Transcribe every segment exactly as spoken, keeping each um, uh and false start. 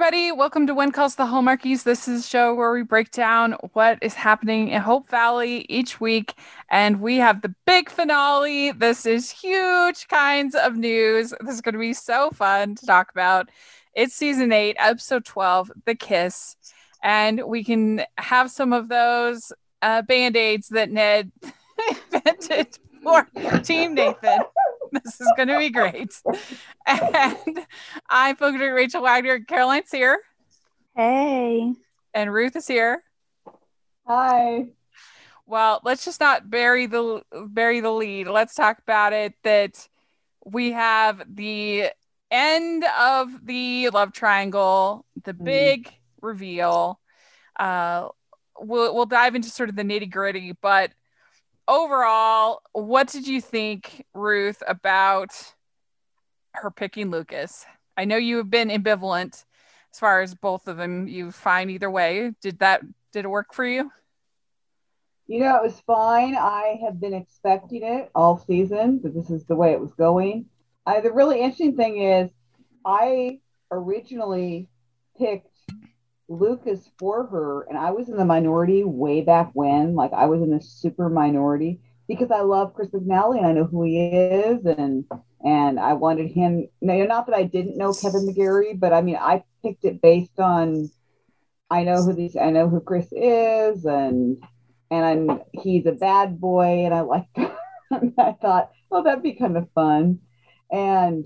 everybody. Welcome to When Calls the Hallmarkies. This is a show where we break down what is happening in Hope Valley each week. And we have the big finale. This is huge kinds of news. This is going to be so fun to talk about. It's season eight, episode twelve, The Kiss. And we can have some of those uh, band-aids that Ned invented for Team Nathan. This is going to be great. And I'm Folks Rachel Wagner. Caroline's here. Hey. And Ruth is here. Hi. Well, let's just not bury the bury the lead. Let's talk about it. That we have the end of the love triangle, the big mm. reveal. Uh, we'll we'll dive into sort of the nitty gritty, but overall, what did you think, Ruth, about her picking Lucas? I know you have been ambivalent as far as both of them. You find either way. Did that did it work for you? You know, it was fine. I have been expecting it all season, that this is the way it was going. I, the really interesting thing is I originally picked Lucas for her, and I was in the minority way back when. Like, I was in the super minority because I love Chris McNally and I know who he is, and and I wanted him. No, not that I didn't know Kevin McGarry, but I mean, I picked it based on I know who these I know who Chris is, and and I'm he's a bad boy, and I like. I thought, oh, that'd be kind of fun, and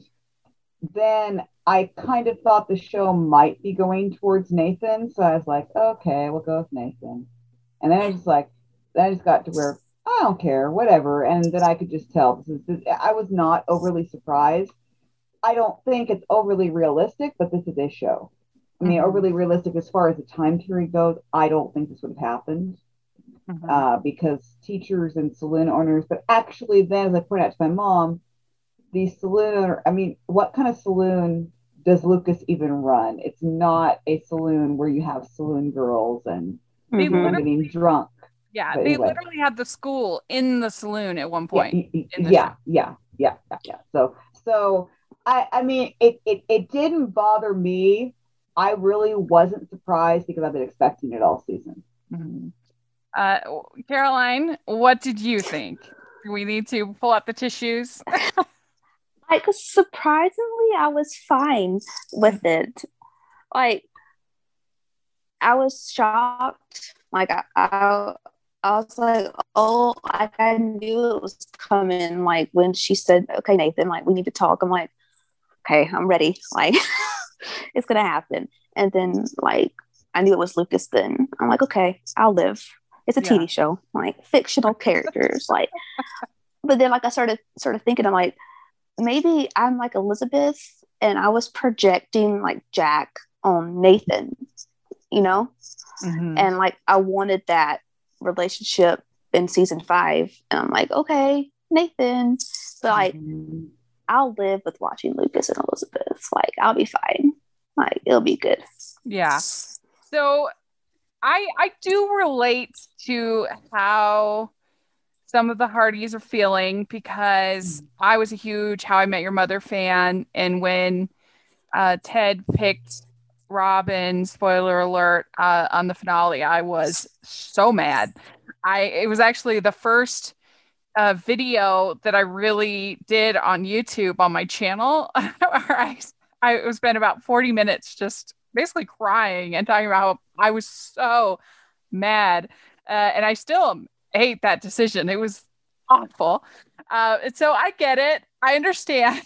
then I kind of thought the show might be going towards Nathan. So I was like, okay, we'll go with Nathan. And then I was like, then I just got to where I don't care, whatever. And then I could just tell this is, this, I was not overly surprised. I don't think it's overly realistic, but this is a show. I mean, mm-hmm. overly realistic as far as the time period goes, I don't think this would have happened mm-hmm. uh, because teachers and saloon owners, but actually then, as I pointed out to my mom, the saloon, I mean, what kind of saloon does Lucas even run? It's not a saloon where you have saloon girls and they people getting drunk. Yeah, but they anyway. literally had the school in the saloon at one point. Yeah, yeah, yeah, yeah, yeah, yeah. So, so I, I mean, it, it, it didn't bother me. I really wasn't surprised because I've been expecting it all season. Mm-hmm. Uh, Caroline, what did you think? Do we need to pull out the tissues? Like, surprisingly, I was fine with it. Like, I was shocked. Like, I, I, I was like, oh, like, I knew it was coming. Like, when she said, okay, Nathan, like, we need to talk. I'm like, okay, I'm ready. Like, it's going to happen. And then, like, I knew it was Lucas then. I'm like, okay, I'll live. It's a yeah. T V show. Like, fictional characters. Like, but then, like, I started, started thinking, I'm like, maybe I'm like Elizabeth and I was projecting like Jack on Nathan, you know? Mm-hmm. And like, I wanted that relationship in season five. And I'm like, okay, Nathan. But like, mm-hmm. I'll live with watching Lucas and Elizabeth. Like, I'll be fine. Like, it'll be good. Yeah. So I, I do relate to how some of the Hardys are feeling because I was a huge How I Met Your Mother fan. And when uh, Ted picked Robin, spoiler alert, uh, on the finale, I was so mad. I It was actually the first uh, video that I really did on YouTube on my channel. where I, I spent about forty minutes just basically crying and talking about how I was so mad. Uh, and I still hate that decision. It was awful. Uh, and so I get it. I understand.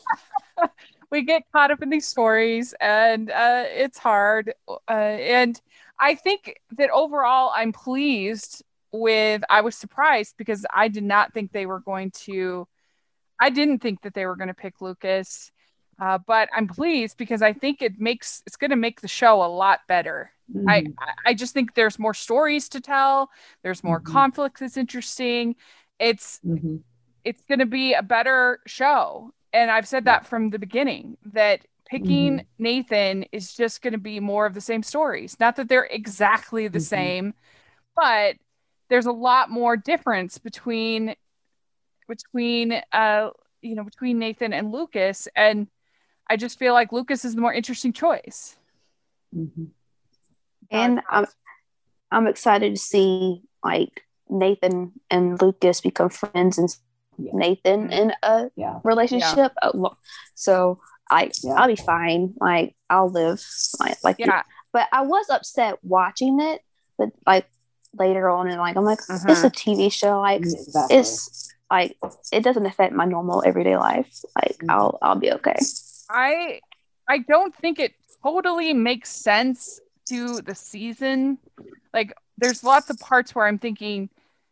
We get caught up in these stories and uh, it's hard. Uh, and I think that overall I'm pleased with, I was surprised because I did not think they were going to, I didn't think that they were going to pick Lucas. Uh, but I'm pleased because I think it makes, it's going to make the show a lot better. Mm-hmm. I, I just think there's more stories to tell. There's more mm-hmm. conflict that's interesting. It's mm-hmm. it's going to be a better show. And I've said that from the beginning, that picking mm-hmm. Nathan is just going to be more of the same stories. Not that they're exactly the mm-hmm. same, but there's a lot more difference between between uh you know between Nathan and Lucas, and I just feel like Lucas is the more interesting choice. Mm-hmm. And I'm I'm excited to see like Nathan and Lucas become friends and yeah. Nathan mm-hmm. in a yeah. relationship. Yeah. So I yeah. I'll be fine. Like I'll live like like yeah. But I was upset watching it, but like later on and like I'm like uh-huh. it's a T V show. Like exactly. it's like it doesn't affect my normal everyday life. Like mm-hmm. I'll I'll be okay. I I don't think it totally makes sense to the season. Like there's lots of parts where I'm thinking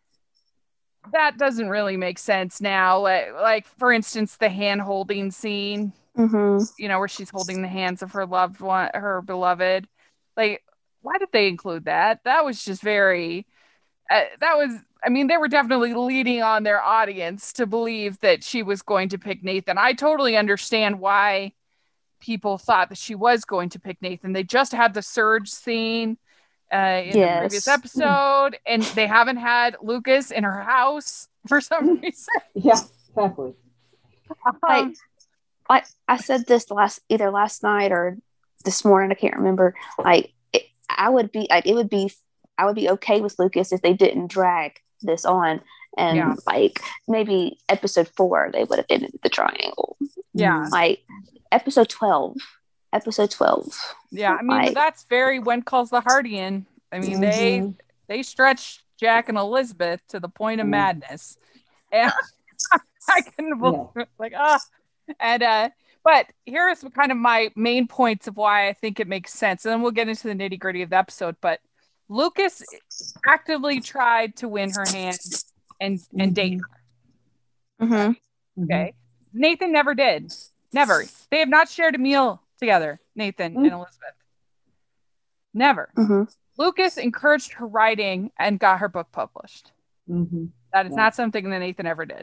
that doesn't really make sense now. Like, like for instance, the hand holding scene, mm-hmm. you know, where she's holding the hands of her loved one, her beloved. Like, why did they include that? That was just very, uh, that was, I mean, they were definitely leading on their audience to believe that she was going to pick Nathan. I totally understand why people thought that she was going to pick Nathan. They just had the Surge scene uh, in yes. the previous episode, and they haven't had Lucas in her house for some reason. Yeah, exactly. Um, like, I, I said this last either last night or this morning. I can't remember. Like, it, I would be like, it would be, I would be okay with Lucas if they didn't drag this on, and yeah. like maybe episode four they would have ended the triangle. Yeah, like episode twelve. Episode twelve. Yeah, I mean, like, that's very When Calls the Hardian. I mean, mm-hmm. they they stretched Jack and Elizabeth to the point of mm-hmm. madness, and I couldn't believe yeah. like ah, and uh, but here's kind of my main points of why I think it makes sense, and then we'll get into the nitty gritty of the episode. But Lucas actively tried to win her hand and mm-hmm. and date her. Mm-hmm. Okay, Nathan never did. Never. They have not shared a meal together, Nathan mm-hmm. and Elizabeth. Never. Mm-hmm. Lucas encouraged her writing and got her book published. Mm-hmm. That is yeah. not something that Nathan ever did.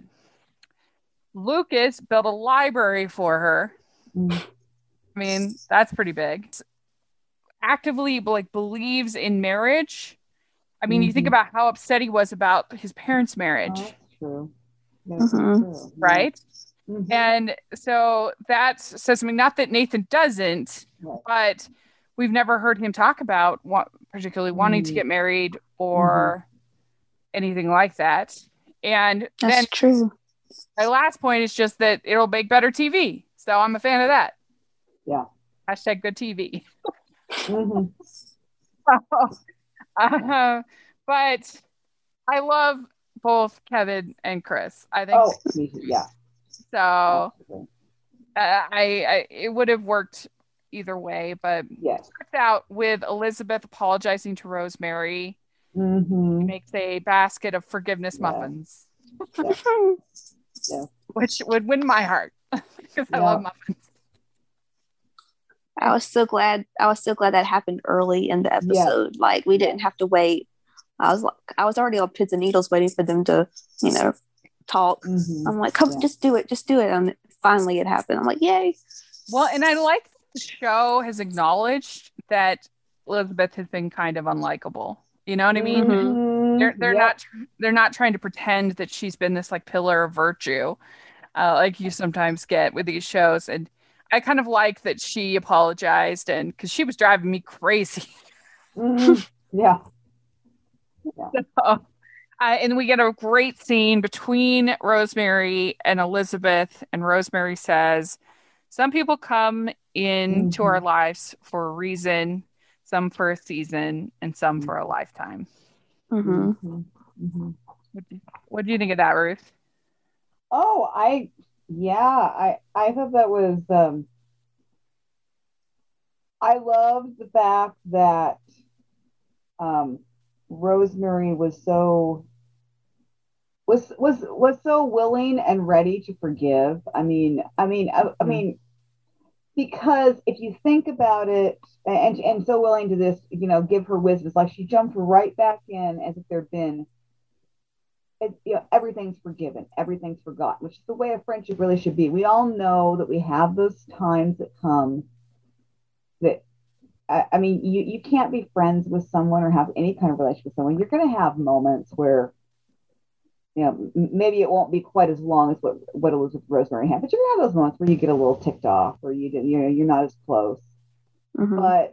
Lucas built a library for her. Mm-hmm. I mean, that's pretty big. Actively like believes in marriage. I mean, mm-hmm. you think about how upset he was about his parents' marriage. Oh, that's true. That's mm-hmm. true. Right? Mm-hmm. And so that says something, not that Nathan doesn't, right. but we've never heard him talk about what, particularly mm-hmm. wanting to get married or mm-hmm. anything like that. And that's then true. My last point is just that it'll make better T V. So I'm a fan of that. Yeah. Hashtag good T V. mm-hmm. uh, but I love both Kevin and Chris. I think. Oh, yeah. So uh, I, I it would have worked either way, but yes. It starts out with Elizabeth apologizing to Rosemary. Mm-hmm. She makes a basket of forgiveness yeah. muffins, yeah. yeah. which would win my heart because I yeah. love muffins. I was so glad. I was so glad that happened early in the episode. Yeah. Like we didn't have to wait. I was like, I was already on pins and needles waiting for them to, you know, talk. Mm-hmm. I'm like, come, yeah. just do it, just do it. And finally, it happened. I'm like, yay! Well, and I like that the show has acknowledged that Elizabeth has been kind of unlikable. You know what I mean? Mm-hmm. They're they're yep. not they're not trying to pretend that she's been this like pillar of virtue, uh, like you sometimes get with these shows. And I kind of like that she apologized, and because she was driving me crazy. Mm-hmm. Yeah. yeah. So, Uh, and we get a great scene between Rosemary and Elizabeth. And Rosemary says, some people come into mm-hmm. our lives for a reason, some for a season, and some for a lifetime. Mm-hmm. Mm-hmm. What, do you, what do you think of that, Ruth? Oh, I, yeah, I, I thought that was, um, I love the fact that um, Rosemary was so was was was so willing and ready to forgive. I mean, I mean, I, I mean, because if you think about it, and and so willing to this, you know, give her wisdom. It's like she jumped right back in as if there'd been, it, you know, everything's forgiven, everything's forgotten, which is the way a friendship really should be. We all know that we have those times that come that. I mean, you, you can't be friends with someone or have any kind of relationship with someone. You're going to have moments where, you know, maybe it won't be quite as long as what, what it was with Rosemary had, but you're going to have those moments where you get a little ticked off or you, you know, you're not as close. Mm-hmm. But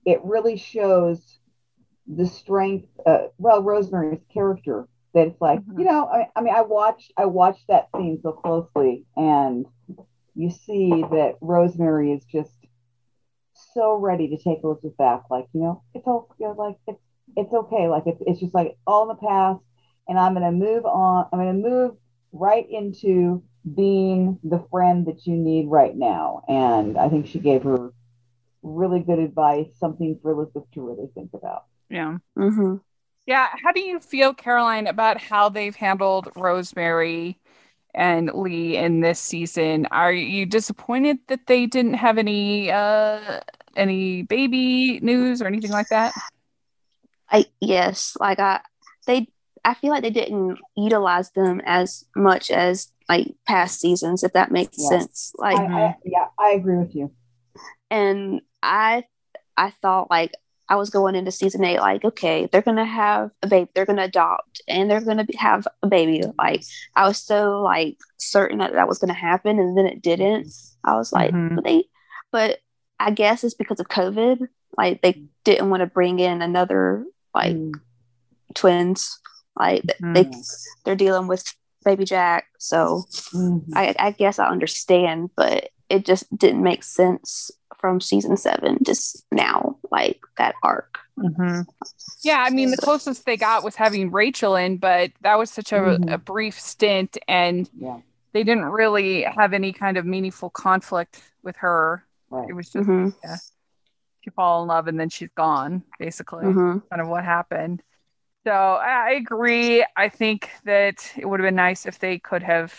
it really shows the strength, uh, well, Rosemary's character, that it's like, Mhm. you know, I, I mean, I watched, I watched that scene so closely, and you see that Rosemary is just so ready to take Elizabeth back. Like, you know, it's all, you know, like it's, it's okay. Like it's, it's just like all in the past, and I'm going to move on. I'm going to move right into being the friend that you need right now. And I think she gave her really good advice, something for Elizabeth to really think about. Yeah. Mm-hmm. Yeah. How do you feel, Caroline, about how they've handled Rosemary and Lee in this season? Are you disappointed that they didn't have any uh any baby news or anything like that? I yes, like I they I feel like they didn't utilize them as much as like past seasons, if that makes Yeah. sense. Like, I, I, yeah, I agree with you. and I I thought like I was going into season eight like, okay, they're gonna have a baby, they're gonna adopt, and they're gonna be, have a baby. Like I was so like certain that that was gonna happen, and then it didn't. I was like, Mhm. but they, but I guess it's because of COVID. Like they didn't want to bring in another like Mm. twins. Like Mhm. they they're dealing with baby Jack, so Mhm. I, I guess I understand, but it just didn't make sense from season seven just now, like that arc. Mhm. Yeah, I mean, the closest they got was having Rachel in, but that was such a, Mhm. a brief stint, and Yeah, they didn't really have any kind of meaningful conflict with her. right. It was just Mm-hmm. yeah, she fall in love and then she's gone, basically. Mm-hmm. Kind of what happened. So I, I agree. I think that it would have been nice if they could have,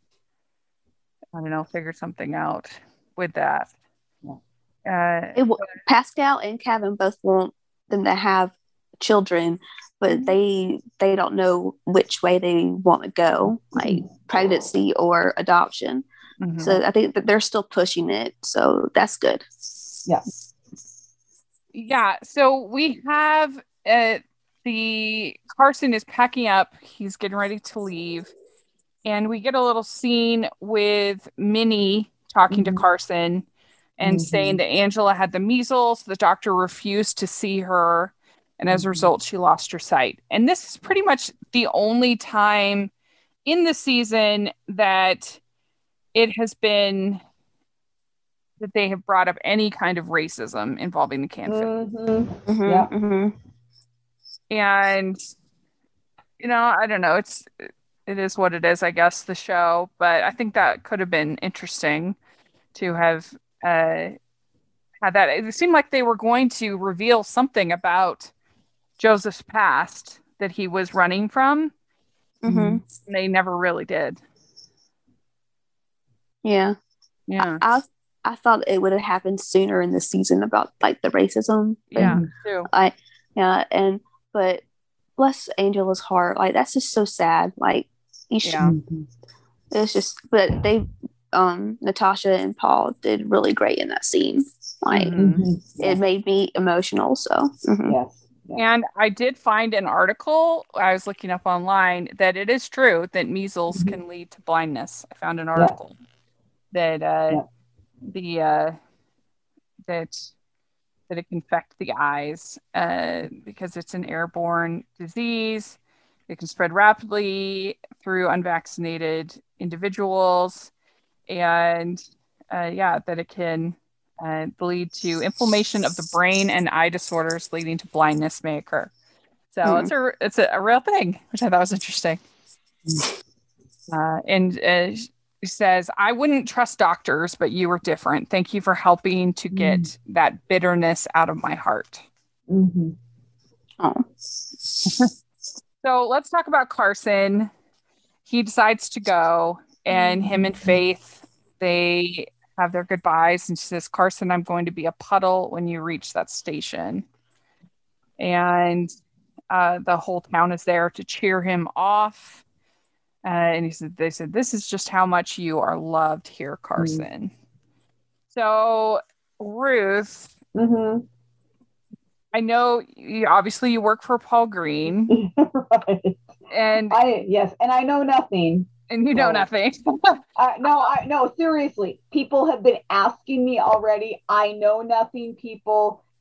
I don't know, figured something out with that. Yeah. Uh, It, w- Pascal and Kevin both want them to have children, but they they don't know which way they want to go, like pregnancy or adoption. mhm. So I think that they're still pushing it. So that's good. Yeah. Yeah, so we have uh, the Carson is packing up. He's getting ready to leave. And we get a little scene with Minnie talking to Mhm. Carson and Mhm. saying that Angela had the measles. The doctor refused to see her. And as a Mhm. result, she lost her sight. And this is pretty much the only time in the season that it has been that they have brought up any kind of racism involving the Canfield. Mhm. Mm-hmm, Yeah. mm-hmm. And, you know, I don't know. It's it is what it is, I guess, the show. But I think that could have been interesting to have uh, had that. It seemed like they were going to reveal something about Joseph's past that he was running from. Mm-hmm. And they never really did. Yeah. Yeah. I, I I thought it would have happened sooner in the season about like the racism. But, Yeah. Mhm. Too. I yeah, and but bless Angela's heart. Like that's just so sad. Like you should, Yeah. Mhm. it's just but they um Natasha and Paul did really great in that scene. Like Mhm. Mhm. Yeah. it made me emotional. So mhm. Yes. Yeah. And I did find an article I was looking up online that it is true that measles Mhm. can lead to blindness. I found an Yeah. article that uh, Yeah. the uh, that that it can affect the eyes uh, because it's an airborne disease. It can spread rapidly through unvaccinated individuals, and uh, yeah, that it can uh, lead to inflammation of the brain, and eye disorders leading to blindness may occur. So Hmm. it's a it's a, a real thing, which I thought was interesting. Uh, and uh, she says, "I wouldn't trust doctors, but you were different. Thank you for helping to get Mm. that bitterness out of my heart." Mhm. Oh. So let's talk about Carson. He decides to go, and him and Faith, they have their goodbyes. And she says, "Carson, I'm going to be a puddle when you reach that station." And uh, the whole town is there to cheer him off. Uh, and he said, "They said this is just how much you are loved here, Carson." So Ruth, Mhm. I know you, obviously you work for Paul Green, Right. and I yes, and I know nothing. and you know No. nothing. Uh, no, I no, seriously. People have been asking me already. I know nothing, people.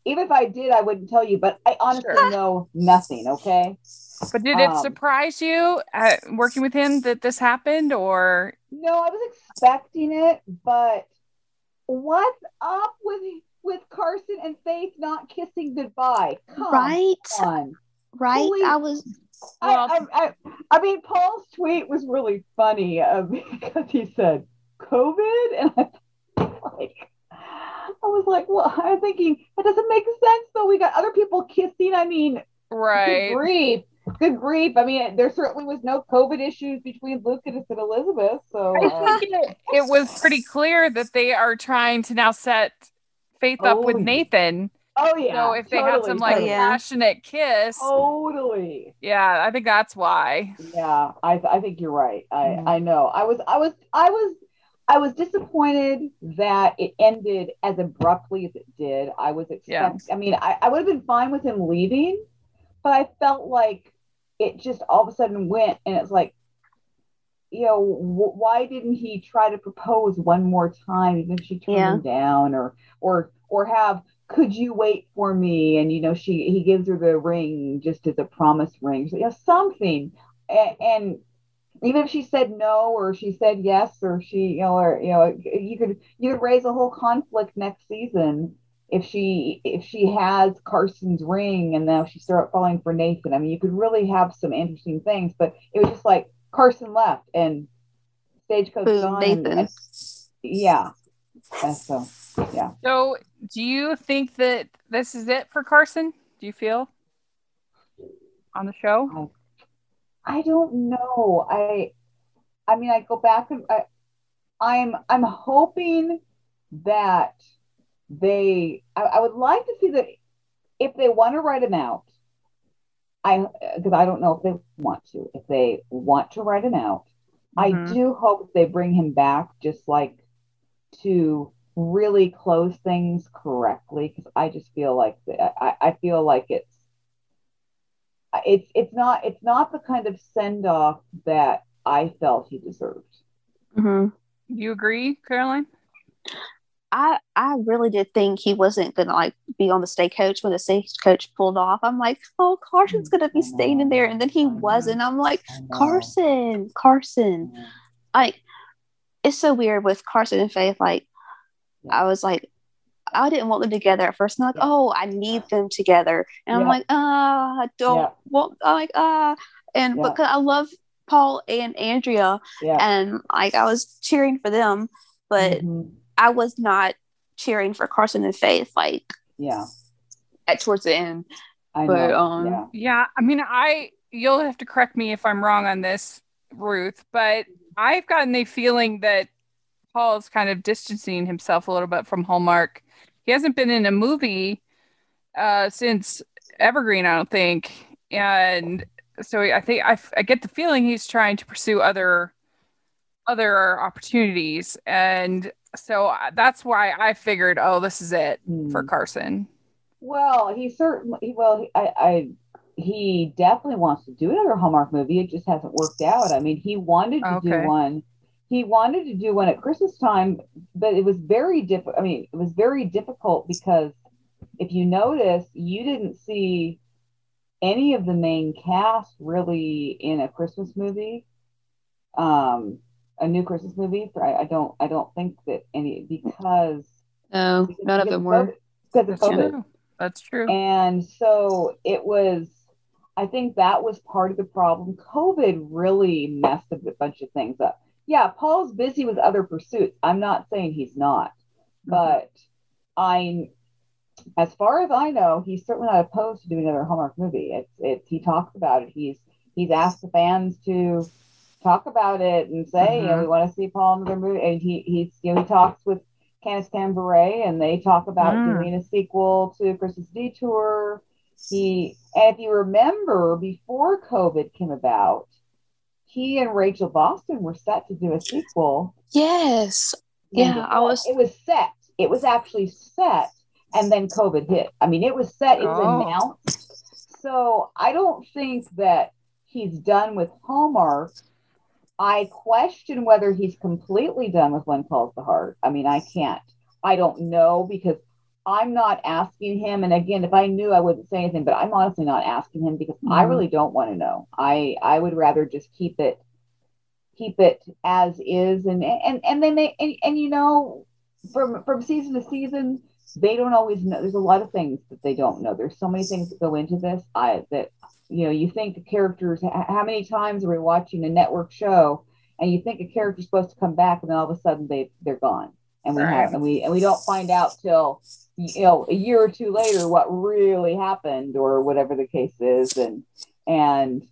even if I did, I wouldn't tell you. But I honestly Sure. know nothing. Okay. But did it Um, surprise you uh, working with him that this happened, or no, I was expecting it, but what's up with with Carson and Faith not kissing goodbye? Come Right? on. Right? Please. I was well, I, I, I, I mean, Paul's tweet was really funny uh, because he said COVID, and I was like, I was like, well, I'm thinking that doesn't make sense. Though we got other people kissing. I mean, good right? grief, good grief. I mean, there certainly was no COVID issues between Lucas and Elizabeth. So I um, think it, it was pretty clear that they are trying to now set Faith up with Oh, Nathan. oh yeah. So if they had some like Oh, yeah. passionate kiss, Totally. yeah, I think that's why. Yeah, I I think you're right. I Mhm. I know. I was I was I was I was disappointed that it ended as abruptly as it did. I was Yeah. expect I mean, I, I would have been fine with him leaving, but I felt like it just all of a sudden went, and it's like, you know, w- why didn't he try to propose one more time, even if she turned Yeah. him down, or or or have, could you wait for me? And you know, she he gives her the ring just as a promise ring, so, you know, something. And, and even if she said no, or she said yes, or she, you know, or you know, you could you could raise a whole conflict next season if she if she has Carson's ring and now she started falling for Nathan. I mean, you could really have some interesting things, but it was just like Carson left and Stagecoach Boom, gone, and, Nathan. and yeah, and so yeah. So do you think that this is it for Carson? Do you feel on the show? I don't know. I I mean, I go back and I, I'm I'm hoping that they. I, I would like to see that if they want to write him out. I because I don't know if they want to. If they want to write him out, I Mhm. do hope they bring him back, just like to really close things correctly. Because I just feel like I, I feel like it's it's it's not it's not the kind of send off that I felt he deserved. hmm Do you agree, Caroline? I I really did think he wasn't gonna like be on the stagecoach when the stagecoach pulled off. I'm like, oh, Carson's gonna be staying in there, and then he wasn't. I'm like, Carson, Carson. Like, it's so weird with Carson and Faith. Like, I was like, I didn't want them together at first. I'm like, Yeah. oh, I need them together, and I'm Yeah. like, ah, I don't Yeah. want. I'm like, ah, and Yeah. because I love Paul and Andrea, Yeah. and like I was cheering for them, but Mhm. I was not cheering for Carson and Faith like Yeah. at towards the end. I But know. um, Yeah. Yeah, I mean, I you'll have to correct me if I'm wrong on this, Ruth, but I've gotten the feeling that Paul's kind of distancing himself a little bit from Hallmark. He hasn't been in a movie uh, since Evergreen, I don't think, and so I think I, I get the feeling he's trying to pursue other other opportunities, and so uh, that's why I figured, oh, this is it for Hmm. Carson. Well, he certainly. Well, I, I. He definitely wants to do another Hallmark movie. It just hasn't worked out. I mean, he wanted to do Okay. one. He wanted to do one at Christmas time, but it was very difficult. I mean, it was very difficult because if you notice, you didn't see any of the main cast really in a Christmas movie. Um, a new Christmas movie. For I, I don't. I don't think that any because no, because, none of because them of were. COVID, because of That's COVID. true. That's true. And so it was, I think that was part of the problem. COVID really messed a bunch of things up. Yeah, Paul's busy with other pursuits. I'm not saying he's not, but I, as far as I know, he's certainly not opposed to doing another Hallmark movie. It's, it's, he talks about it. He's, he's asked the fans to talk about it and say, you know, Mhm. we want to see Paul in another movie. And he, he's, you know, he talks with Candice Cambray, and they talk about Mm. doing a sequel to Christmas Detour. He, and if you remember, before COVID came about, he and Rachel Boston were set to do a sequel. Yes, And yeah, I was. it was set. It was actually set, and then COVID hit. I mean, it was set. It was Oh. announced. So I don't think that he's done with Hallmark. I question whether he's completely done with When Calls the Heart. I mean, I can't. I don't know because I'm not asking him. And again, if I knew, I wouldn't say anything, but I'm honestly not asking him because Mhm. I really don't want to know. I I would rather just keep it keep it as is, and and and then they and, and you know, from from season to season, they don't always know. There's a lot of things that they don't know. There's so many things that go into this. I that you know, you think the characters. How many times are we watching a network show, and you think a character's supposed to come back, and then all of a sudden they they're gone, and we Right. have and we and we don't find out till you know a year or two later what really happened or whatever the case is, and and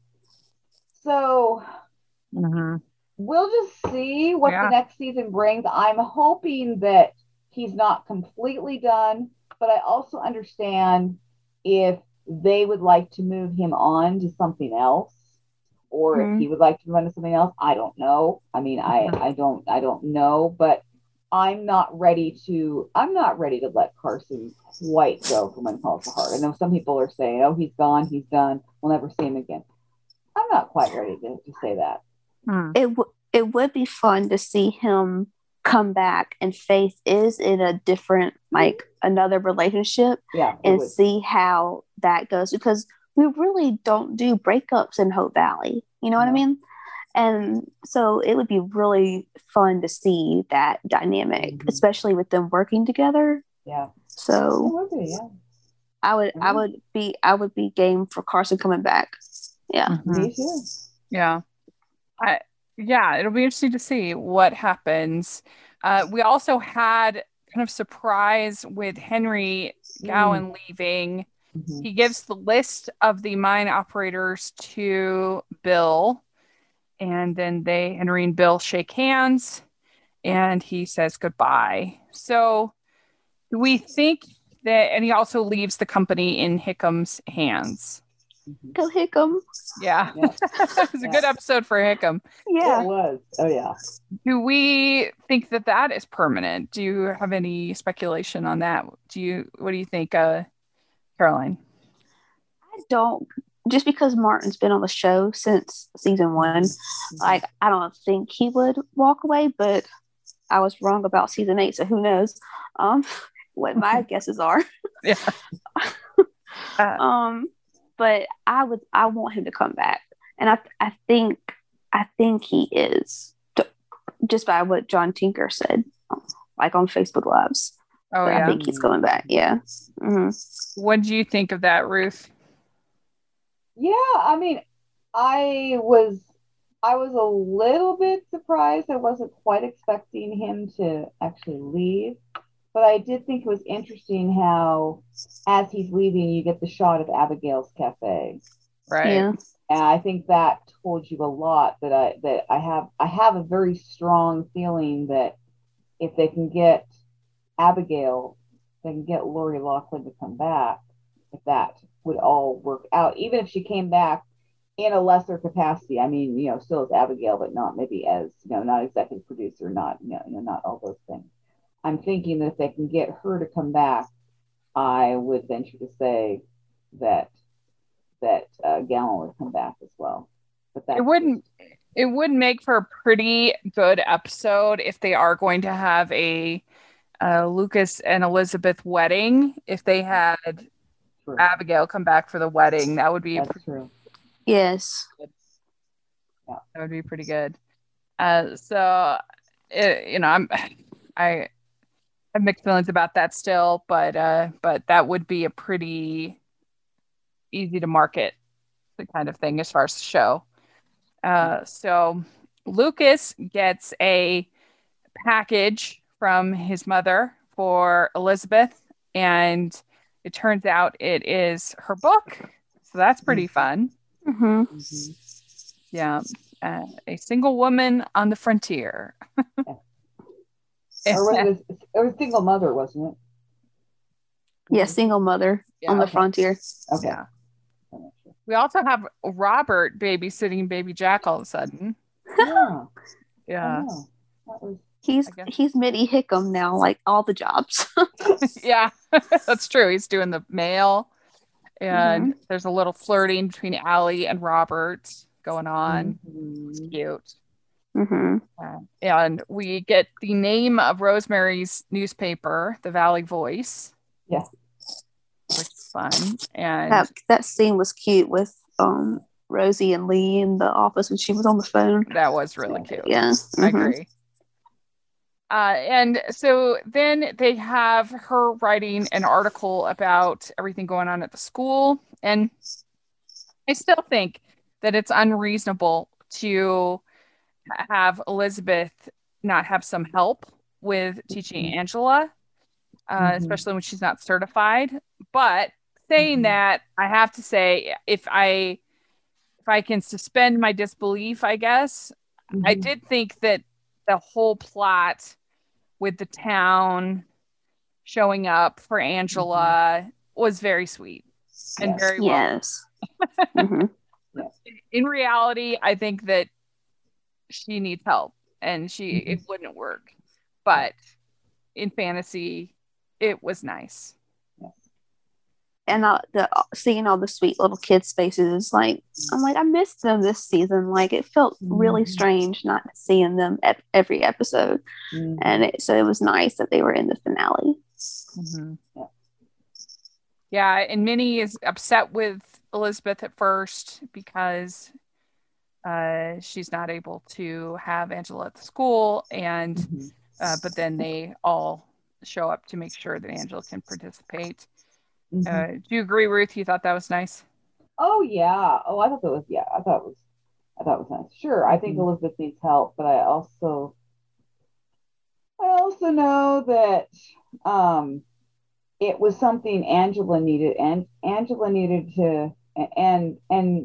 so Mm-hmm. we'll just see what Yeah. the next season brings. I'm hoping that he's not completely done, but I also understand if they would like to move him on to something else, or if Mhm. he would like to move on to something else. I don't know. I mean, I Mhm. I don't I don't know, but I'm not ready to I'm not ready to let Carson quite go from When Calls the Heart. I know some people are saying, "Oh, he's gone, he's done. We'll never see him again." I'm not quite ready to, to say that. Mm. It w- it would be fun to see him come back and Faith is in a different, like another relationship, Yeah, it and would. see how that goes, because we really don't do breakups in Hope Valley. You know what I No. mean? And so it would be really fun to see that dynamic, Mhm. especially with them working together. Yeah, it So would be. Yeah, I would I Mhm. would be I would be game for Carson coming back. Yeah. Mhm. me too. Yeah. I, yeah, it'll be interesting to see what happens. Uh, we also had kind of surprise with Henry Gowan leaving. Mhm. He gives the list of the mine operators to Bill, and then they, Henry and Bill, shake hands, and he says goodbye. So do we think that, and he also leaves the company in Hickham's hands. Mhm. Go Hickam. Yeah, Yeah. it was a Yeah. good episode for Hickam. Yeah. It was. Oh yeah. Do we think that that is permanent? Do you have any speculation on that? Do you, what do you think, uh, Caroline? I don't, just because Martin's been on the show since season one, like I don't think he would walk away, but I was wrong about season eight, so who knows um what my guesses are. Yeah. Uh, um but I would I want him to come back, and I I think I think he is, just by what John Tinker said, like on Facebook Lives. oh, But yeah. I think he's coming back. Yeah. Mhm. What do you think of that, Ruth? Yeah, I mean, I was I was a little bit surprised. I wasn't quite expecting him to actually leave, but I did think it was interesting how, as he's leaving, you get the shot of Abigail's cafe, Right. Yeah. and I think that told you a lot. That I that I have I have a very strong feeling that if they can get Abigail, they can get Lori Loughlin to come back. If that would all work out, even if she came back in a lesser capacity. I mean, you know, still as Abigail, but not maybe as, you know, not executive producer, not, you know, you know, not all those things. I'm thinking that if they can get her to come back, I would venture to say that that uh, Gallon would come back as well. But that It wouldn't, it would make for a pretty good episode if they are going to have a uh, Lucas and Elizabeth wedding. If they had true. Abigail come back for the wedding, that would be That's pretty, true. Yes. that would be pretty good. Uh, so, it, you know, I'm, I have mixed feelings about that still, but uh, but that would be a pretty easy to market the kind of thing as far as the show. Uh, so Lucas gets a package from his mother for Elizabeth, and it turns out it is her book. So that's pretty fun. Mm-hmm. Mhm. Yeah. Uh, a single woman on the frontier. Or was it, a, it was single mother, wasn't it? Yeah, single mother Yeah, on the okay. frontier. Okay. Yeah. We also have Robert babysitting baby Jack all of a sudden. Yeah. Yeah. Oh, that was He's I guess. he's Mitty Hickam now, like all the jobs. Yeah, that's true. He's doing the mail, and Mhm. there's a little flirting between Allie and Robert going on. Mhm. It's cute. Mm-hmm. Uh, and we get the name of Rosemary's newspaper, the Valley Voice. Yeah. Which is fun. And that that scene was cute with um Rosie and Lee in the office when she was on the phone. That was really cute. Yeah. Mm-hmm. I agree. Uh, and so then they have her writing an article about everything going on at the school. And I still think that it's unreasonable to have Elizabeth not have some help with teaching mm-hmm. Angela, uh, mm-hmm. especially when she's not certified. But saying mm-hmm. that, I have to say, if I if I can suspend my disbelief, I guess, mm-hmm. I did think that the whole plot with the town showing up for Angela mm-hmm. was very sweet and yes. very well. Yes. mm-hmm. In reality, I think that she needs help and she mm-hmm. it wouldn't work. But in fantasy, it was nice. And uh, the seeing all the sweet little kids' faces, like I'm like I missed them this season. Like it felt really mm-hmm. strange not seeing them at every episode, mm-hmm. and it, so it was nice that they were in the finale. Mm-hmm. Yeah. yeah, and Minnie is upset with Elizabeth at first because uh, she's not able to have Angela at the school, and mm-hmm. uh, but then they all show up to make sure that Angela can participate. Mm-hmm. Uh, do you agree, Ruth? You thought that was nice? Oh yeah. Oh, I thought that was yeah. I thought it was. I thought it was nice. Sure, I think mm-hmm. Elizabeth needs help, but I also, I also know that um, it was something Angela needed, and Angela needed to, and and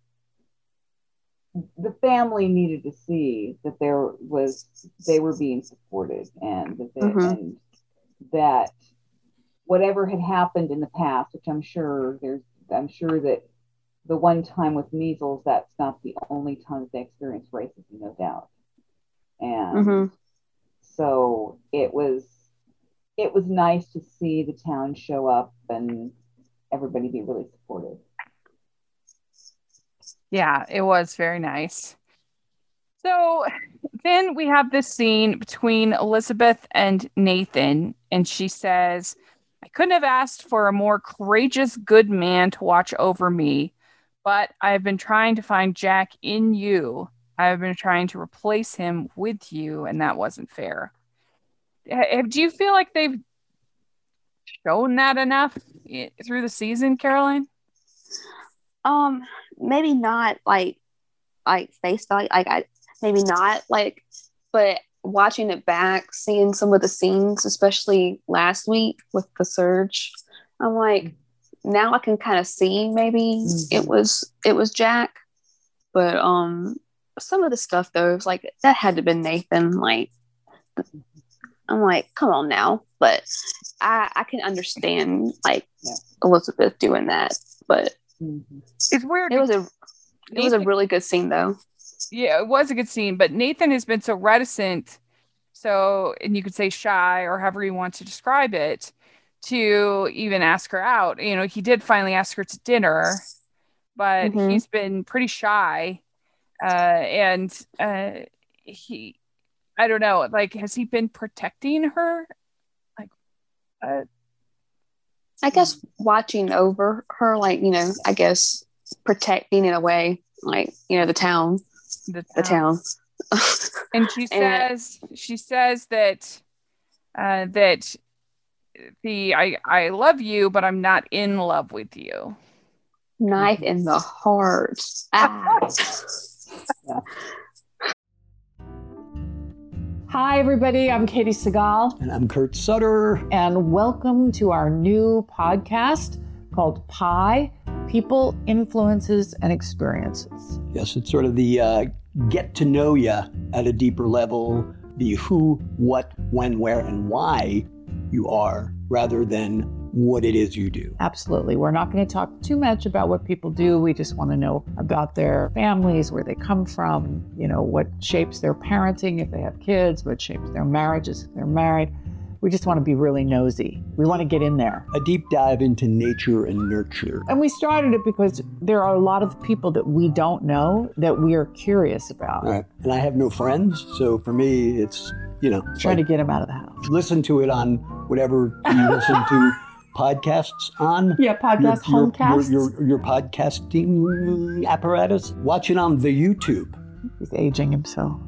the family needed to see that there was they were being supported, and that they, mm-hmm. and that. Whatever had happened in the past, which I'm sure there's, I'm sure that the one time with measles, that's not the only time that they experienced racism, no doubt. And mm-hmm. so it was, it was nice to see the town show up and everybody be really supportive. Yeah, it was very nice. So then we have this scene between Elizabeth and Nathan, and she says, I couldn't have asked for a more courageous, good man to watch over me, but I've been trying to find Jack in you. I've been trying to replace him with you, and that wasn't fair. Do you feel like they've shown that enough through the season, Caroline? Um, maybe not like like face value, like I maybe not like, but watching it back, seeing some of the scenes, especially last week with the surge, I'm like, now I can kind of see maybe mm-hmm. it was it was Jack, but um, some of the stuff though, it was like that had to have been Nathan. Like, I'm like, come on now, but I I can understand like yeah. Elizabeth doing that, but mm-hmm. it's weird. It was a it Nathan- was a really good scene though. Yeah, it was a good scene, but Nathan has been so reticent, so, and you could say shy or however you want to describe it, to even ask her out. You know, he did finally ask her to dinner, but mm-hmm. he's been pretty shy. Uh, and uh, he, I don't know, like, has he been protecting her? Like, uh, I guess watching over her, like, you know, I guess protecting in a way, like, you know, the town. The town. The town. And she says and, she says that uh, that the I, I love you, but I'm not in love with you. Knife in the heart. Ah. Hi, everybody. I'm Katie Segal. And I'm Kurt Sutter. And welcome to our new podcast called Pi, People, Influences, and Experiences. Yes, it's sort of the uh, get to know you at a deeper level, the who, what, when, where, and why you are, rather than what it is you do. Absolutely. We're not going to talk too much about what people do. We just want to know about their families, where they come from, you know, what shapes their parenting if they have kids, what shapes their marriages if they're married. We just want to be really nosy. We want to get in there. A deep dive into nature and nurture. And we started it because there are a lot of people that we don't know that we are curious about. Right. And I have no friends, so for me, it's, you know. Trying like, to get them out of the house. Listen to it on whatever you listen to podcasts on. Yeah, podcast your, your, homecasts. Your, your, your podcasting apparatus. Watch it on the YouTube. He's aging himself.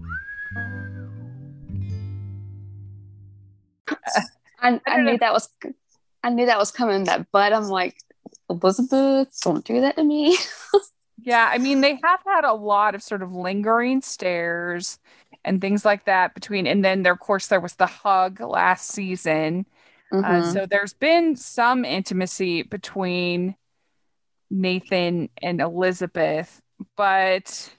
I, I knew that was I knew that was coming, that but I'm like, Elizabeth, don't do that to me. Yeah, I mean, they have had a lot of sort of lingering stares and things like that between, and then there, of course, there was the hug last season. Mm-hmm. Uh, so there's been some intimacy between Nathan and Elizabeth, but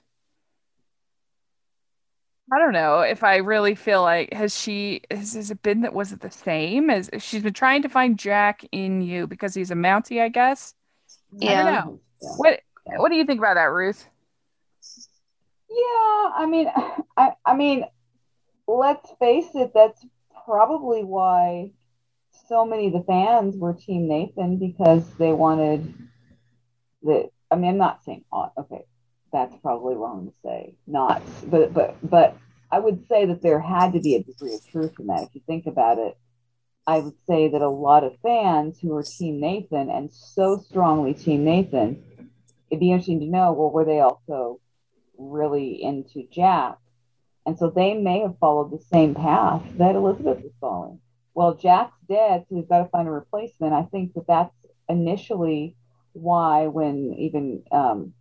I don't know if I really feel like, has she, has, has it been that, was it the same as she's been trying to find Jack in you because he's a Mountie, I guess? Yeah. I don't know. Yeah. What, what do you think about that, Ruth? Yeah, I mean, I, I mean, let's face it, that's probably why so many of the fans were Team Nathan, because they wanted the, I mean, I'm not saying, okay, that's probably wrong to say, not, but, but, but I would say that there had to be a degree of truth in that. If you think about it, I would say that a lot of fans who are Team Nathan and so strongly Team Nathan, it'd be interesting to know, well, were they also really into Jack? And so they may have followed the same path that Elizabeth was following. Well, Jack's dead, so we've got to find a replacement. I think that that's initially why when even um,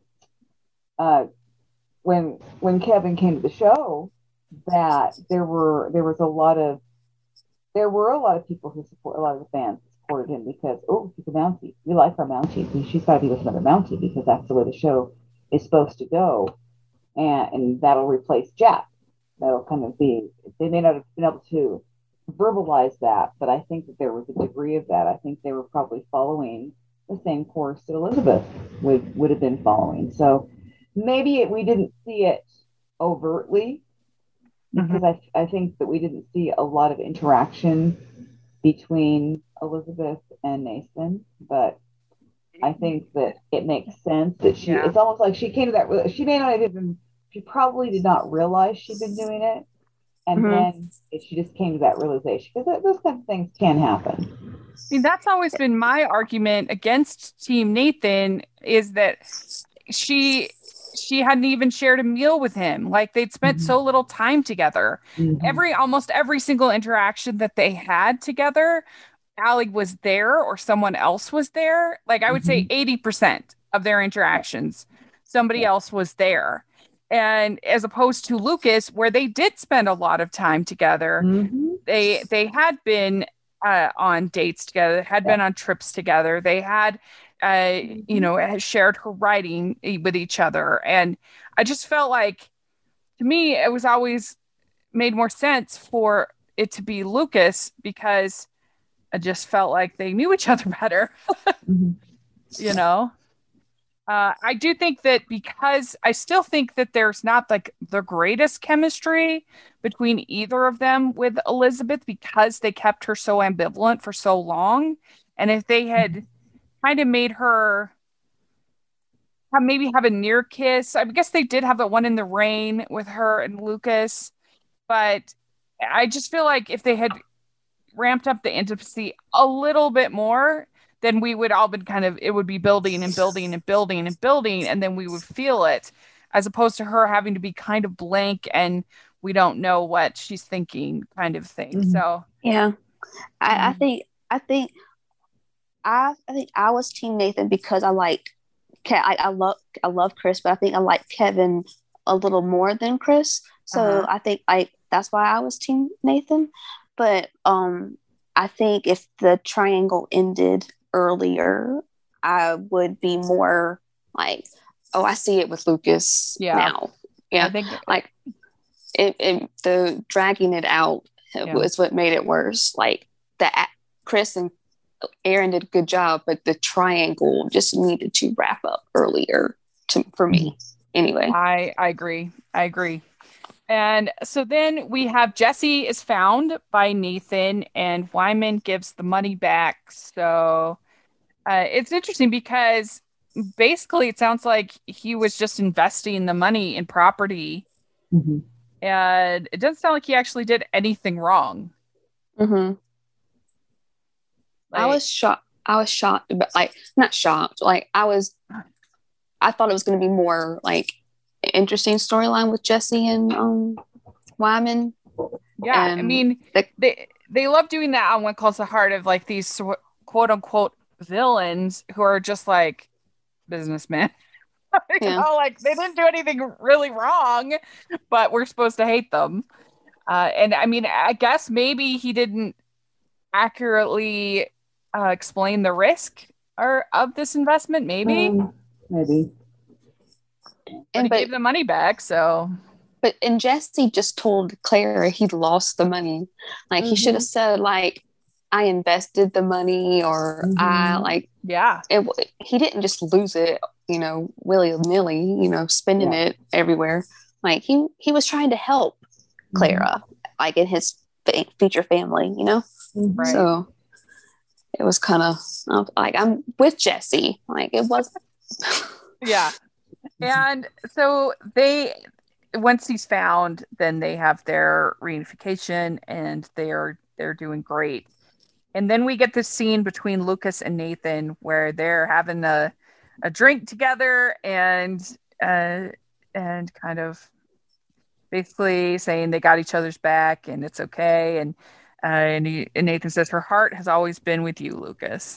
uh, when when Kevin came to the show, that there were there was a lot of there were a lot of people who support, a lot of the fans supported him because, oh, he's a Mountie. We like our Mountie. She's got to be with another Mountie because that's the way the show is supposed to go. And, and that'll replace Jack. That'll kind of be, they may not have been able to verbalize that, but I think that there was a degree of that. I think they were probably following the same course that Elizabeth would, would have been following. So maybe it, we didn't see it overtly, because mm-hmm. I, I think that we didn't see a lot of interaction between Elizabeth and Nathan, but I think that it makes sense that she, yeah. It's almost like she came to that, she may not have even, she probably did not realize she'd been doing it. And mm-hmm. then it, she just came to that realization, because those kind of things can happen. I mean, that's always been my argument against Team Nathan, is that she, she hadn't even shared a meal with him. Like, they'd spent mm-hmm. so little time together. Mm-hmm. Every, almost every single interaction that they had together, Allie was there or someone else was there. Like, I would mm-hmm. say eighty percent of their interactions, somebody yeah. else was there. And as opposed to Lucas, where they did spend a lot of time together, mm-hmm. they, they had been uh, on dates together, had yeah. been on trips together. They had, uh, mm-hmm. you know, shared her writing with each other. And I just felt like, to me, it was always made more sense for it to be Lucas, because I just felt like they knew each other better, mm-hmm. you know? Uh, I do think that, because I still think that there's not like the greatest chemistry between either of them with Elizabeth, because they kept her so ambivalent for so long. And if they had mm-hmm. kind of made her have, maybe have a near kiss, I guess they did have that one in the rain with her and Lucas, but I just feel like if they had ramped up the intimacy a little bit more, then we would all been kind of, it would be building and building and building and building, and then we would feel it, as opposed to her having to be kind of blank and we don't know what she's thinking, kind of thing. Mm-hmm. So yeah, I, mm-hmm. I think I think I I think I was Team Nathan, because I liked I, I love I love Chris, but I think I like Kevin a little more than Chris. So uh-huh. I think I that's why I was Team Nathan. But um, I think if the triangle ended earlier, I would be more like, oh, I see it with Lucas yeah. now. Yeah, I think like it, it, the dragging it out yeah. was what made it worse. Like, the Chris and Aaron did a good job, but the triangle just needed to wrap up earlier to, for me. Anyway, I I agree. I agree. And so then we have Jesse is found by Nathan, and Wyman gives the money back. So uh, it's interesting, because basically it sounds like he was just investing the money in property. Mm-hmm. And it doesn't sound like he actually did anything wrong. Mm-hmm. Like, I was shocked. I was shocked, but like not shocked. Like I was, I thought it was going to be more like interesting storyline with Jesse and um Wyman. yeah, and I mean, the, they they love doing that on What Calls the Heart of like these sor- quote unquote villains who are just like businessmen. you Yeah. know, like they didn't do anything really wrong, but we're supposed to hate them. Uh, and I mean, I guess maybe he didn't accurately uh, explain the risk or of this investment. Maybe, Um, maybe. but and he but gave the money back. So but and Jesse just told Clara he lost the money. Like he should have said like, I invested the money, or I Mhm. like yeah, it. He didn't just lose it, you know, willy nilly, you know, spending Yeah. it everywhere. Like he he was trying to help Clara, like in his fa- future family, you know. Mhm. Right. So it was kind of like I'm with Jesse. Like it was. yeah. And so they, once he's found, then they have their reunification, and they're they're doing great. And then we get this scene between Lucas and Nathan where they're having a a drink together and uh, and kind of basically saying they got each other's back and it's okay. And uh, and, he, and Nathan says her heart has always been with you, Lucas.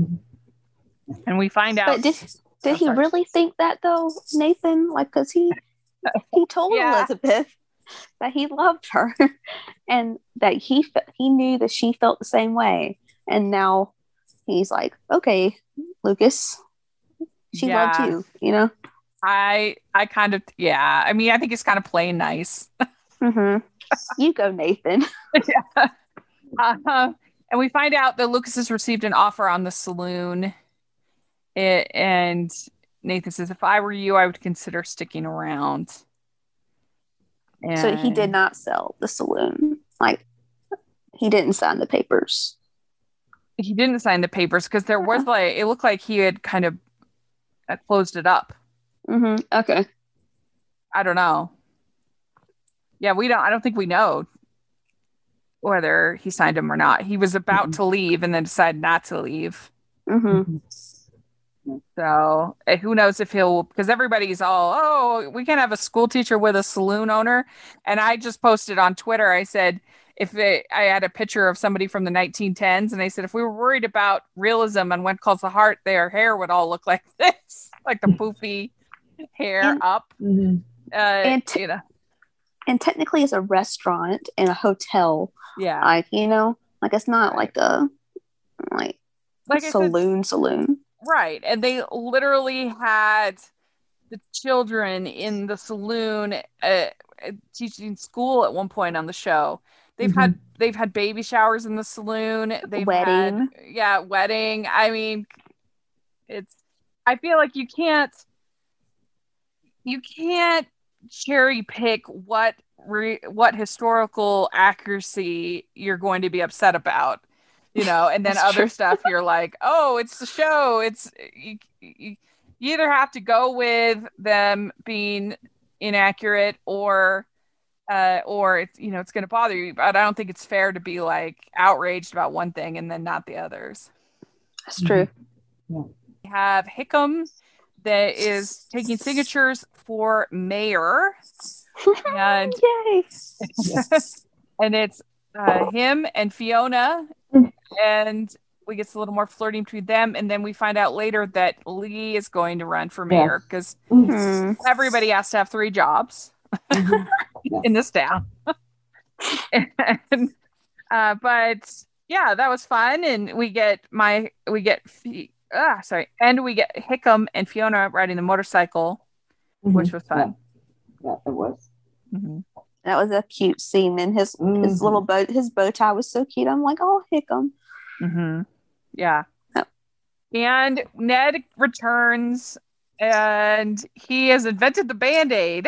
And we find out. But did did Oh, he sorry. really think that though, Nathan? Like, cause he he told Yeah. Elizabeth that he loved her, and that he fe- he knew that she felt the same way, and now he's like, okay, Lucas, she Yeah. loved you, you know. I I kind of yeah. I mean, I think it's kind of playing nice. Mm-hmm. You go, Nathan. yeah. Uh, and we find out that Lucas has received an offer on the saloon. It, and Nathan says, if I were you, I would consider sticking around. And So he did not sell the saloon. Like he didn't sign the papers. He didn't sign the papers because there was Uh-huh. like, it looked like he had kind of uh, closed it up. Mm-hmm. Okay. I don't know. Yeah, we don't, I don't think we know whether he signed him or not. He was about Mhm. to leave and then decided not to leave. Mm-hmm. So eh, who knows if he'll, because everybody's all, oh, we can have a school teacher with a saloon owner. And I just posted on Twitter, I said, if it, I had a picture of somebody from the nineteen tens, and I said, if we were worried about realism and When Calls the Heart, their hair would all look like this, like the poofy hair And- up. Mhm. Uh, And t- you know, And technically, it's a restaurant and a hotel. yeah. Like you know, like it's not like a like, Like I said, saloon saloon. right. And they literally had the children in the saloon uh, teaching school at one point on the show. They've Mhm. had they've had baby showers in the saloon. They've Wedding. had yeah, wedding. I mean, it's I feel like you can't you can't cherry pick what re, what historical accuracy you're going to be upset about. You know, and then That's other true. stuff you're like, oh, it's the show. It's you, you, you either have to go with them being inaccurate or uh or it's you know it's going to bother you, but I don't think it's fair to be like outraged about one thing and then not the others. That's true. We have Hickam that is taking signatures for mayor, and Yay! and it's uh, him and Fiona, and we get a little more flirting between them, and then we find out later that Lee is going to run for mayor because Hmm. everybody has to have three jobs Mhm. in this town. and, uh, but yeah, that was fun, and we get my we get ah sorry, and we get Hickam and Fiona riding the motorcycle, which was fun. Yeah, it was. Mhm. That was a cute scene, and his his Mhm. little bow his bow tie was so cute. I'm like, oh, Hickam. Mm-hmm. Yeah. Oh. And Ned returns, and he has invented the Band-Aid.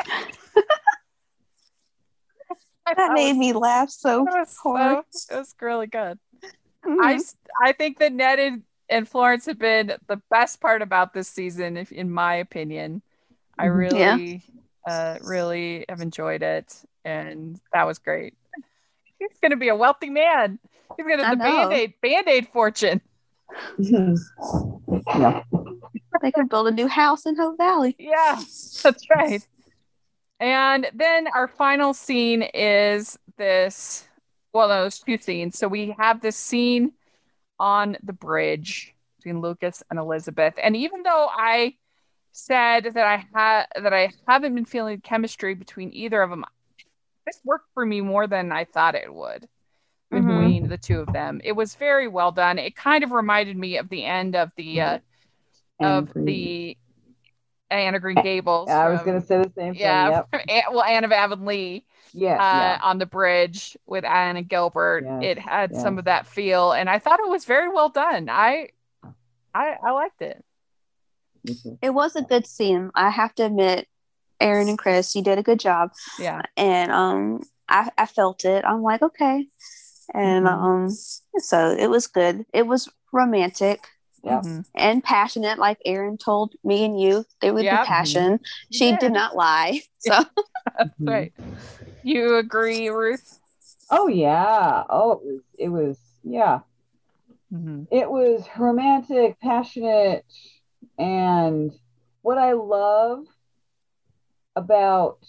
That made me laugh so It was, hard. so, it was really good. Mhm. I, s- I think that Ned and, and Florence have been the best part about this season, if, in my opinion. I Mhm. really, uh, really have enjoyed it, and that was great. He's going to be a wealthy man. He's going to I have the know. Band-Aid, Band-Aid fortune. Yeah. They could build a new house in Hope Valley. Yeah, that's right. And then our final scene is this. Well, no, there's two scenes. So we have this scene on the bridge between Lucas and Elizabeth. And even though I said that I had that I haven't been feeling chemistry between either of them, this worked for me more than I thought it would between mm-hmm. the two of them. It was very well done. It kind of reminded me of the end of the uh, of Green. the Anne of Green Gables. I was going to say the same thing. Yeah, yep. well, Anne of Avonlea. Yeah, uh, yeah, on the bridge with Anne and Gilbert. Yes, it had yes. some of that feel, and I thought it was very well done. I, I, I liked it. It was a good scene. I have to admit, Aaron and Chris, you did a good job. Yeah, and um, I, I felt it. I'm like, okay, and mm-hmm. um, so it was good. It was romantic. Yeah. Mm-hmm. And passionate, like Aaron told me and you. There was yep. the passion. Mm-hmm. She yeah. did not lie. So that's right. You agree, Ruth? Oh yeah. Oh, it was. It was. Yeah. Mm-hmm. It was romantic, passionate, and what I love about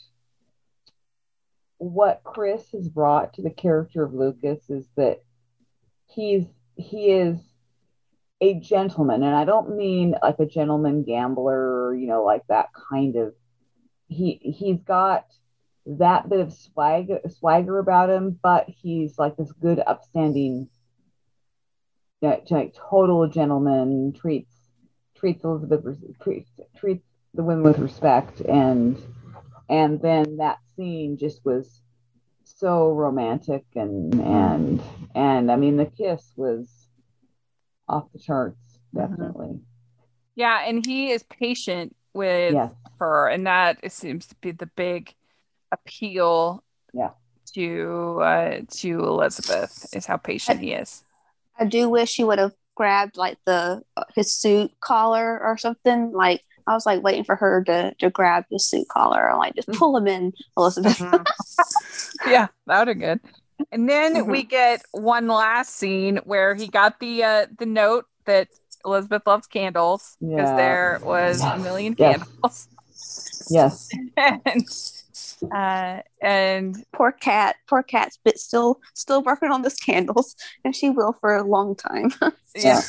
what Chris has brought to the character of Lucas is that he's he is a gentleman, and I don't mean like a gentleman gambler, you know, like that kind of. He he's got that bit of swag swagger about him, but he's like this good, upstanding, like total gentleman. treats treats Elizabeth treats treats the women with respect, and and then that scene just was so romantic, and and and I mean the kiss was off the charts, definitely. Mm-hmm. Yeah, and he is patient with yes. her, and that it seems to be the big appeal yeah. to uh, to Elizabeth, is how patient I, he is. I do wish he would have grabbed like the uh, his suit collar or something. Like I was like waiting for her to to grab the suit collar and like just pull him in, Elizabeth. Mm-hmm. Yeah, that would have good. And then mm-hmm. we get one last scene where he got the uh, the note that Elizabeth loves candles, because yeah. there was yes. a million candles. Yes. and uh, and poor cat, poor cat's bit still still working on those candles, and she will for a long time. yeah.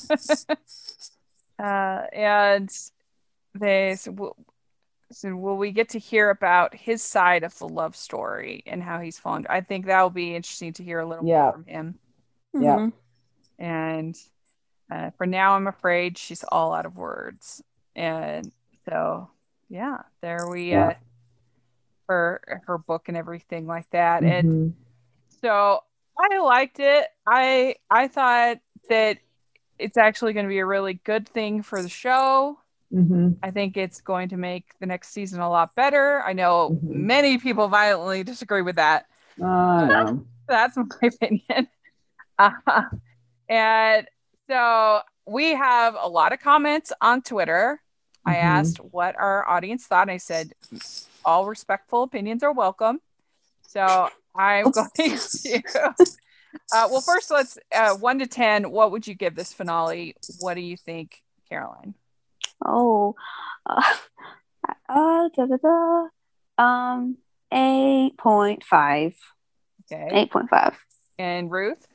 uh, and they. So, So will we get to hear about his side of the love story and how he's fallen? I think that will be interesting to hear a little yeah. more from him. Yeah. Mm-hmm. And uh, for now, I'm afraid she's all out of words. And so, yeah, there we yeah. uh, her her book and everything like that. Mm-hmm. And so I liked it. I I thought that it's actually going to be a really good thing for the show. Mm-hmm. I think it's going to make the next season a lot better. I know mm-hmm. many people violently disagree with that. Uh, no. That's my opinion. Uh, and so we have a lot of comments on Twitter. Mm-hmm. I asked what our audience thought. And I said, all respectful opinions are welcome. So I'm going to... Uh, well, first, let's... Uh, one to ten, what would you give this finale? What do you think, Caroline? Oh, uh, uh, da, da, da. um, eight point five. Okay. eight point five. And Ruth?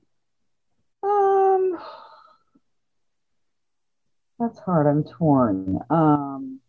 Um, that's hard. I'm torn. Um,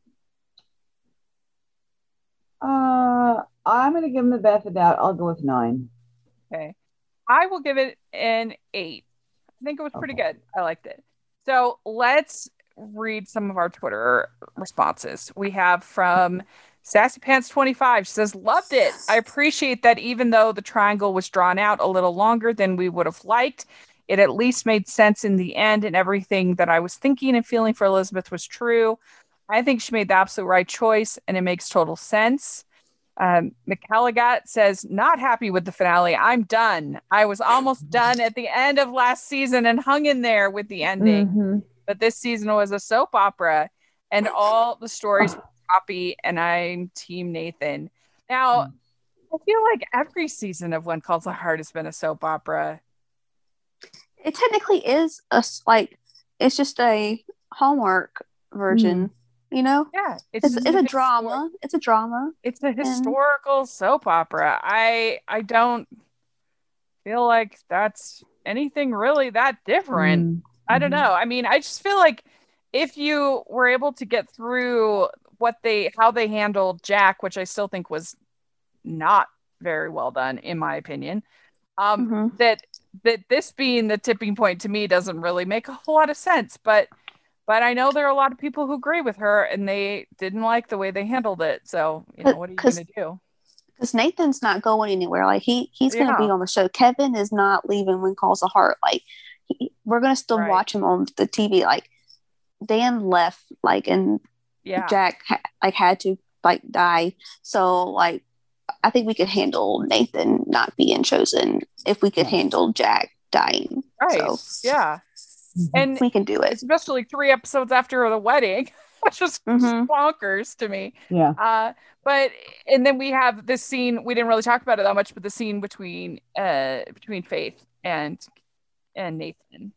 uh, I'm going to give him the benefit of the doubt. I'll go with nine. Okay. I will give it an eight. I think it was pretty okay. good. I liked it. So let's read some of our Twitter responses. We have from Sassy Pants twenty-five. She says, loved it. I appreciate that even though the triangle was drawn out a little longer than we would have liked, it at least made sense in the end, and everything that I was thinking and feeling for Elizabeth was true. I think she made the absolute right choice, and it makes total sense. Um, McCalligat says, not happy with the finale. I'm done. I was almost done at the end of last season and hung in there with the ending. Mm-hmm. But this season was a soap opera, and all the stories were choppy, and I'm Team Nathan. Now, I feel like every season of When Calls the Heart has been a soap opera. it technically is a s- like it's just a Hallmark version, you know. Yeah, It's just it's a histor- drama. It's a drama. It's a historical soap opera. I I don't feel like that's anything really that different. Mm. I don't Mhm. know. I mean, I just feel like if you were able to get through what they how they handled Jack, which I still think was not very well done in my opinion, um Mhm. that that this being the tipping point to me doesn't really make a whole lot of sense, but but I know there are a lot of people who agree with her and they didn't like the way they handled it. So, you know, what are you going Because to do? because Nathan's not going anywhere. Like he he's going to Yeah. be on the show. Kevin is not leaving When Calls the Heart. Like he, we're going to still Right. watch him on the T V. Like Dan left. Like and Yeah. Jack ha- like had to like die. So like I think we could handle Nathan not being chosen if we could Yeah. handle Jack dying. Right. So Yeah. Mhm. And we can do it. especially three episodes after the wedding, which is Mhm. bonkers to me. Yeah. Uh, but and then we have this scene. We didn't really talk about it that much, but the scene between uh between Faith and and Nathan.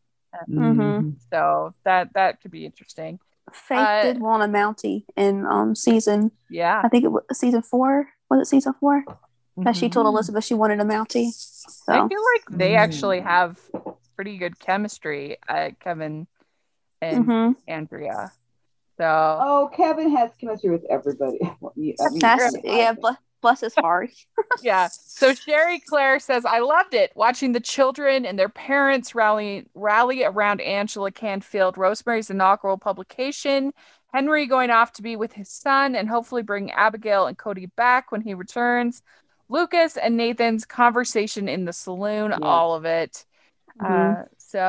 Mhm. So that that could be interesting. Faith Uh, did want a Mountie in um season. Yeah. I think it was season four. Was it season four? That she Mhm. told Elizabeth she wanted a Mountie. I So feel like they Mm. actually have pretty good chemistry, uh, Kevin and mhm. Andrea. So Oh, Kevin has chemistry with everybody. Well, you- I mean, That's I- yeah. Bless, bless his heart. yeah. So Sherry Claire says, I loved it watching the children and their parents rally rally around Angela Canfield, Rosemary's inaugural publication, Henry going off to be with his son, and hopefully bring Abigail and Cody back when he returns. Lucas and Nathan's conversation in the saloon, Yeah. all of it. Mhm. Uh,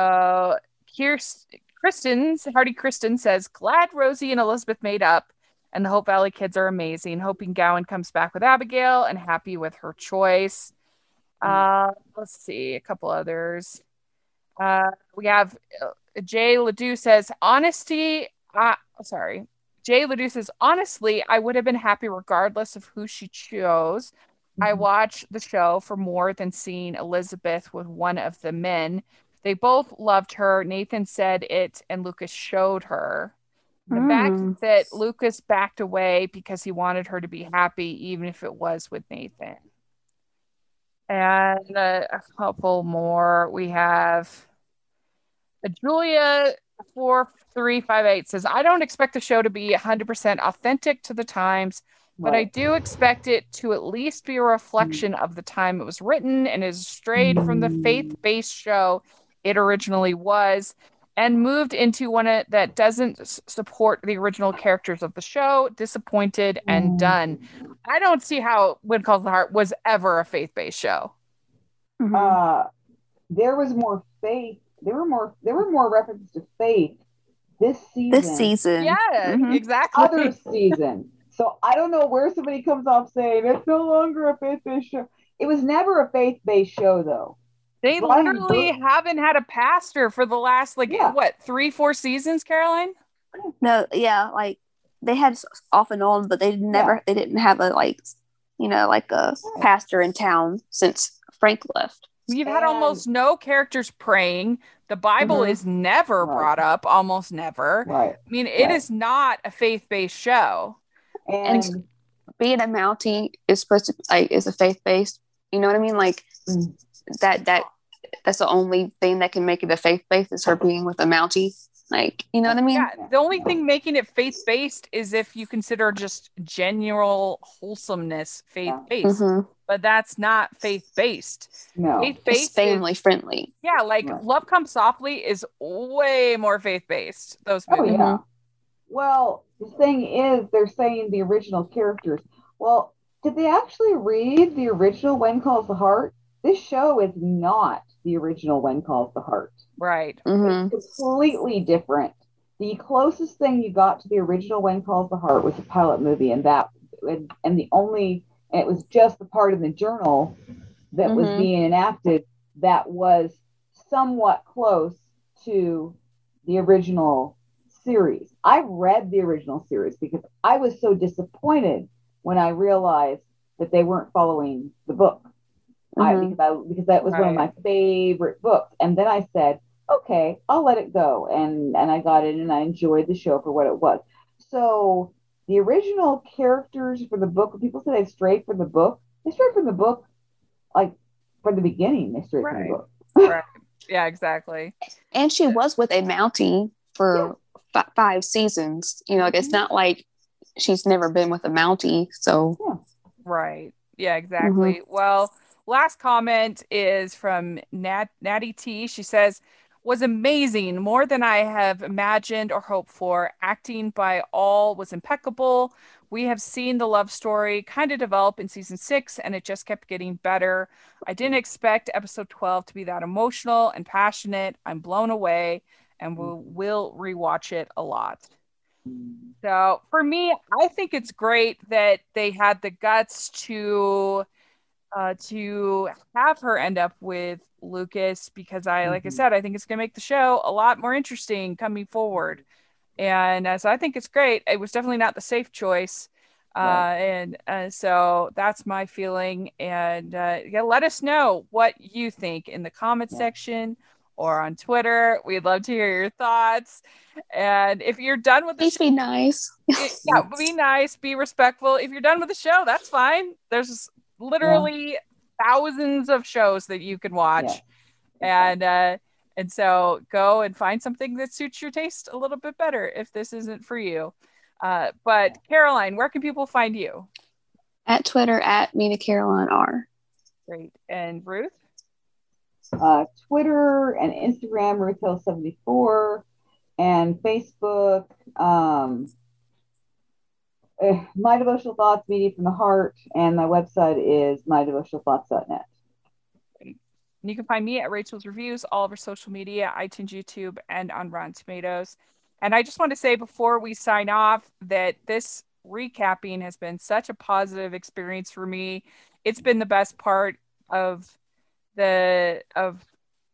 so here's Kristen's Hardy Kristen says, glad Rosie and Elizabeth made up, and the Hope Valley kids are amazing. Hoping Gowan comes back with Abigail and happy with her choice. Uh, let's see, a couple others. Uh, we have uh, Jay Ledoux says, honesty. Uh, sorry. Jay Ledoux says, honestly, I would have been happy regardless of who she chose. I Mhm. watched the show for more than seeing Elizabeth with one of the men. They both loved her. Nathan said it, and Lucas showed her. The Mm. fact that Lucas backed away because he wanted her to be happy, even if it was with Nathan. And uh, a couple more. We have uh, Julia four three five eight says, I don't expect the show to be one hundred percent authentic to the times, but I Right. do expect it to at least be a reflection of the time it was written and is strayed from the faith-based show it originally was and moved into one uh, that doesn't s- support the original characters of the show. Disappointed and done. I don't see how When Calls the Heart was ever a faith-based show. Mhm. Uh, there was more faith. There were more. There were more references to faith this season. This season. Yeah, Mhm. exactly. Other season. So I don't know where somebody comes off saying it's no longer a faith-based show. It was never a faith-based show, though. They Brian literally Bur- haven't had a pastor for the last, like, Yeah. what, three, four seasons, Caroline? No, yeah, like they had s- off and on, but they never. Yeah. They didn't have a like, you know, like a pastor in town since Frank left. We've had And- almost no characters praying. The Bible Mhm. is never Right. brought up, almost never. Right. I mean, it Right. is not a faith-based show. And Being a Mountie is supposed to like is a faith based. You know what I mean? Like Mm. that that that's the only thing that can make it a faith based is her being with a Mountie. Like you know what I mean? Yeah, the only thing making it faith-based is if you consider just general wholesomeness faith-based. Mhm. But that's not faith-based. no. It's Faith-based is- family friendly. yeah, like Right. Love Comes Softly is way more faith-based. Those Oh movies. yeah. Well, the thing is, they're saying the original characters. Well, did they actually read the original When Calls the Heart? This show is not the original When Calls the Heart. Right. hmm It's completely different. The closest thing you got to the original When Calls the Heart was a pilot movie, and that and, and the only and it was just the part in the journal that was Mhm. being enacted that was somewhat close to the original series. I read the original series because I was so disappointed when I realized that they weren't following the book. I, Mhm. because I because that was one of my Right. favorite books. And then I said, okay, I'll let it go. And and I got in and I enjoyed the show for what it was. So the original characters for the book, when people say they strayed from the book, they strayed from the book like from the beginning, they strayed from the Right. book. Right. Yeah, exactly. And she was with a Mountie for f- five seasons. You know, like it's not like she's never been with a Mountie. So Yeah. Right. Yeah, exactly. Well, last comment is from Nat Natty T. She says, was amazing, more than I have imagined or hoped for. Acting by all was impeccable. We have seen the love story kind of develop in season six, and it just kept getting better. I didn't expect episode twelve to be that emotional and passionate. I'm blown away, and we'll, will rewatch it a lot. So for me, I think it's great that they had the guts to uh, to have her end up with Lucas, because I, like I Mhm. said, I think it's going to make the show a lot more interesting coming forward. And uh, so I think it's great. It was definitely not the safe choice. Uh, Right. and uh, so that's my feeling. And uh, yeah, let us know what you think in the comment Yeah. section or on Twitter. We'd love to hear your thoughts. And if you're done with the please be nice. it- yeah, be nice, be respectful. If you're done with the show, that's fine. There's literally thousands of shows that you can watch. Yeah. And uh and so go and find something that suits your taste a little bit better if this isn't for you. Uh but Caroline, where can people find you? At Twitter, at Mina Caroline R. Great. And Ruth? Uh, Twitter and Instagram, Ruth Hill seventy-four, and Facebook, um, uh, My Devotional Thoughts, Media from the Heart, and my website is my devotional thoughts dot net. And you can find me at Rachel's Reviews, all over social media, iTunes, YouTube, and on Rotten Tomatoes. And I just want to say before we sign off that this recapping has been such a positive experience for me. It's been the best part of the of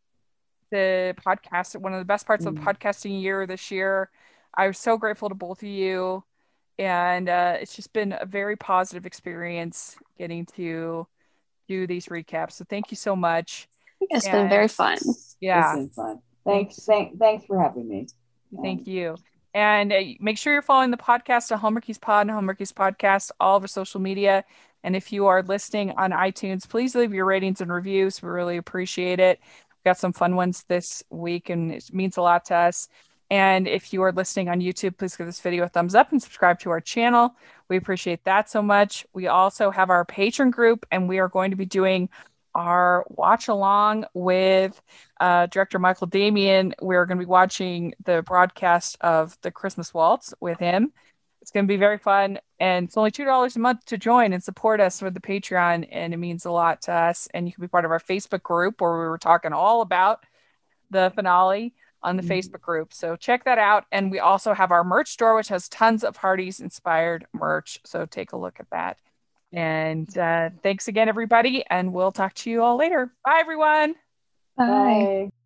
the podcast, one of the best parts of the Mm. podcasting year this year. I was so grateful to both of you. And uh, it's just been a very positive experience getting to do these recaps. So thank you so much. It's And been very fun. yeah, It's been fun. Thanks. Thanks, thank, thanks for having me. thank Um, you. And uh, make sure you're following the podcast at Hallmarkies Pod and Hallmarkies Podcast, all over social media. And if you are listening on iTunes, please leave your ratings and reviews. We really appreciate it. We've got some fun ones this week, and it means a lot to us. And if you are listening on YouTube, please give this video a thumbs up and subscribe to our channel. We appreciate that so much. We also have our patron group, and we are going to be doing our watch along with uh, director Michael Damian. We're going to be watching the broadcast of the Christmas Waltz with him. It's going to be very fun, and it's only two dollars a month to join and support us with the Patreon, and it means a lot to us. And you can be part of our Facebook group where we were talking all about the finale on the Mhm. Facebook group. So check that out. And we also have our merch store, which has tons of Hardee's inspired merch. So take a look at that. And uh, thanks again, everybody. And we'll talk to you all later. Bye, everyone. Bye. Bye.